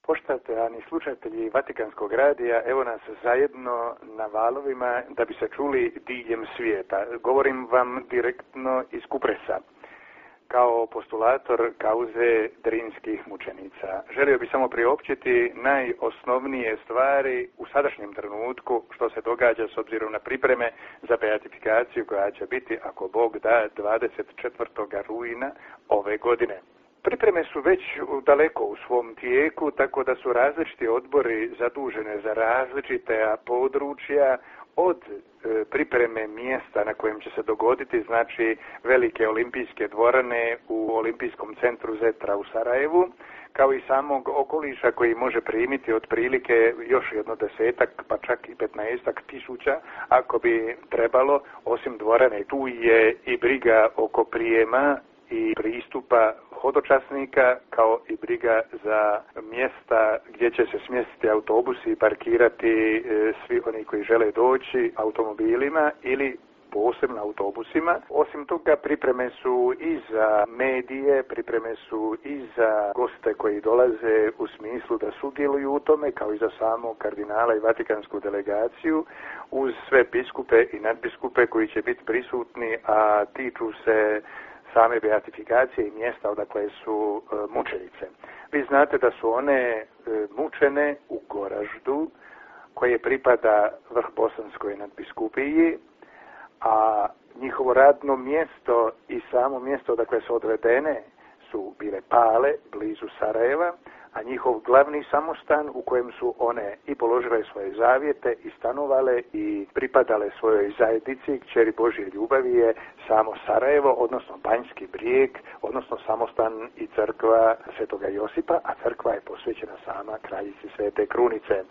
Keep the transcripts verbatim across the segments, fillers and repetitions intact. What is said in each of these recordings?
Poštovani slušatelji Vatikanskog radija, evo nas zajedno na valovima da bi se čuli diljem svijeta. Govorim vam direktno iz Kupresa, kao postulator kauze drinskih mučenica. Želio bih samo priopćiti najosnovnije stvari u sadašnjem trenutku što se događa s obzirom na pripreme za beatifikaciju koja će biti, ako Bog da, dvadeset četvrtog rujna ove godine. Pripreme su već daleko u svom tijeku, tako da su različiti odbori zadužene za različite područja, od e, pripreme mjesta na kojem će se dogoditi, znači velike olimpijske dvorane u Olimpijskom centru Zetra u Sarajevu, kao i samog okoliša koji može primiti otprilike još jedno desetak, pa čak i petnaestak tisuća, ako bi trebalo, osim dvorane. Tu je i briga oko prijema i pristupa hodočasnika, kao i briga za mjesta gdje će se smjestiti autobusi i parkirati e, svi oni koji žele doći automobilima ili posebno autobusima. Osim toga, pripreme su i za medije, pripreme su i za goste koji dolaze u smislu da sudjeluju u tome, kao i za samog kardinala i vatikansku delegaciju, uz sve biskupe i nadbiskupe koji će biti prisutni, a tiču se same beatifikacije i mjesta odakle su e, mučenice. Vi znate da su one e, mučene u Goraždu, koje pripada Vrhbosanskoj nadbiskupiji, a njihovo radno mjesto i samo mjesto odakle su odvedene su bile Pale, blizu Sarajeva, a njihov glavni samostan u kojem su one i položile svoje zavjete i stanovale i pripadale svojoj zajednici, kćeri Božje ljubavi, je samo Sarajevo, odnosno Banjski Brijeg, odnosno samostan i crkva Svetoga Josipa, a crkva je posvećena sama kraljici Svete Krunice.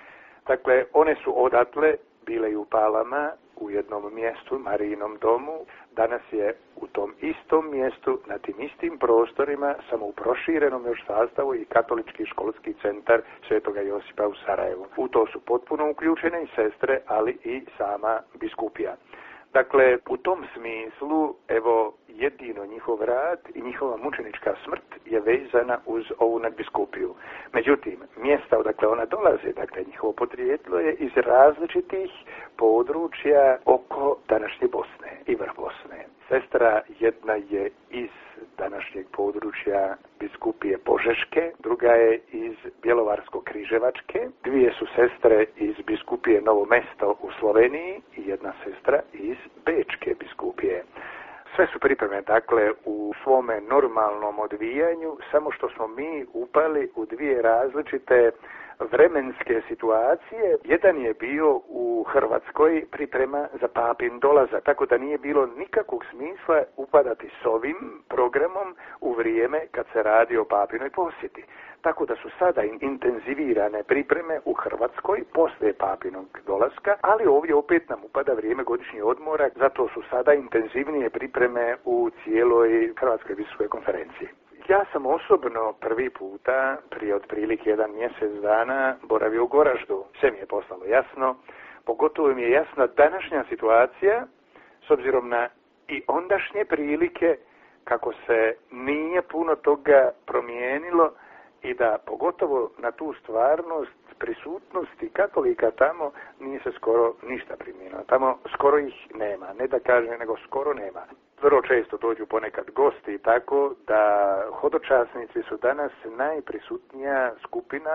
Dakle, one su odatle bile i u Palama, u jednom mjestu, Marijinom domu. Danas je u tom istom mjestu, na tim istim prostorima, samo u proširenom još sastavu, i katolički školski centar Svetoga Josipa u Sarajevu. U to su potpuno uključene i sestre, ali i sama biskupija. Dakle, u tom smislu, evo, jedino njihov rad i njihova mučenička smrt je vezana uz ovu nadbiskupiju. Međutim, mjesta odakle ona dolaze, dakle njihovo podrijetlo je iz različitih područja oko današnje Bosne i vrh Bosne. Sestra jedna je iz današnjeg područja biskupije Požeške, druga je iz Bjelovarsko-Križevačke, dvije su sestre iz biskupije Novo Mesto u Sloveniji i jedna sestra iz Bečke biskupije. Sve su pripreme, dakle, u svome normalnom odvijanju, samo što smo mi upali u dvije različite vremenske situacije. Jedan je bio u Hrvatskoj, priprema za papin dolazak, tako da nije bilo nikakvog smisla upadati s ovim programom u vrijeme kad se radi o papinoj posjeti. Tako da su sada intenzivirane pripreme u Hrvatskoj poslije papinog dolaska, ali ovdje opet nam upada vrijeme godišnji odmora, zato su sada intenzivnije pripreme u cijeloj Hrvatskoj biskupskoj konferenciji. Ja sam osobno prvi puta, prije otprilike jedan mjesec dana, boravio u Goraždu. Sve mi je postalo jasno, pogotovo mi je jasna današnja situacija, s obzirom na i ondašnje prilike, kako se nije puno toga promijenilo, i da pogotovo na tu stvarnost prisutnosti katolika tamo nije se skoro ništa primijenilo. Tamo skoro ih nema, ne da kažem, nego skoro nema. Vrlo često dođu ponekad gosti, tako da hodočasnici su danas najprisutnija skupina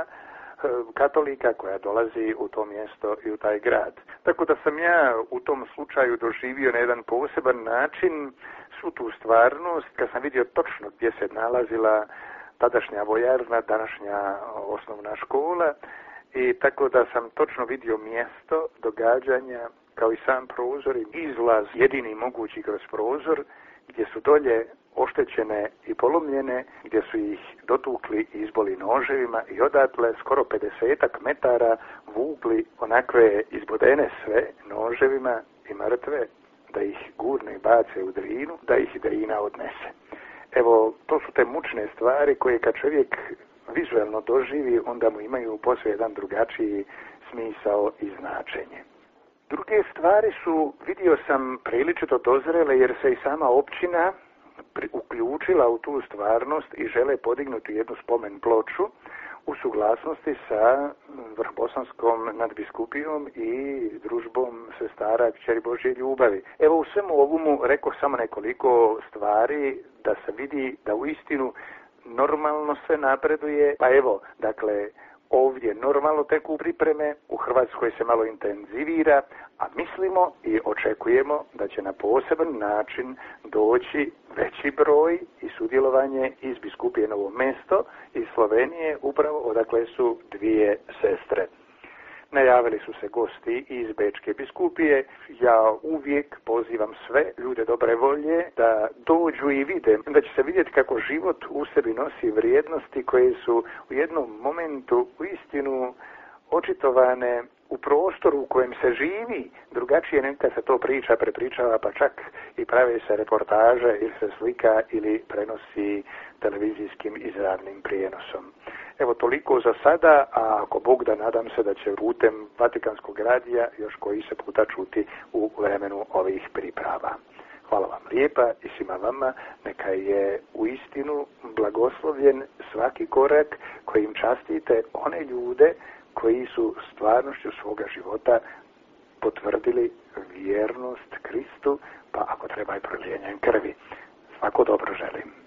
katolika koja dolazi u to mjesto i u taj grad. Tako da sam ja u tom slučaju doživio na jedan poseban način svu tu stvarnost, kad sam vidio točno gdje se nalazila tadašnja vojarna, današnja osnovna škola, i tako da sam točno vidio mjesto događanja, kao i sam prozor i izlaz, jedini mogući kroz prozor, gdje su dolje oštećene i polomljene, gdje su ih dotukli i izboli noževima i odatle skoro pedesetak metara vukli onakve izbodene sve noževima i mrtve, da ih gurne i bace u Drinu, da ih Drina odnese. Evo, to su te mučne stvari koje kad čovjek vizualno doživi, onda mu imaju posve jedan drugačiji smisao i značenje. Druge stvari su, vidio sam, priličito dozrele, jer se i sama općina uključila u tu stvarnost i žele podignuti jednu spomen ploču u suglasnosti sa vrhbosanskom nadbiskupijom i družbom sestara Kćeri Božje ljubavi. Evo u svemu ovomu rekao samo nekoliko stvari da se vidi da u istinu normalno se napreduje. Pa evo, dakle, ovdje normalno teku pripreme, u Hrvatskoj se malo intenzivira, a mislimo i očekujemo da će na poseban način doći veći broj i sudjelovanje iz biskupije Novo Mesto iz Slovenije, upravo odakle su dvije sestre. Najavili su se gosti iz Bečke biskupije. Ja uvijek pozivam sve ljude dobre volje da dođu i vide, da će se vidjeti kako život u sebi nosi vrijednosti koje su u jednom momentu u istinu očitovane u prostoru u kojem se živi, drugačije nego kad se to priča, prepričava, pa čak i prave se reportaže ili se slika ili prenosi televizijskim izravnim prijenosom. Evo toliko za sada, a ako Bog da, nadam se da će putem Vatikanskog radija još koji se puta čuti u vremenu ovih priprava. Hvala vam lijepa i svima vama, neka je u istinu blagoslovljen svaki korak kojim častite one ljude koji su stvarnošću svoga života potvrdili vjernost Kristu, pa ako treba i prolijenjem krvi. Svako dobro želim.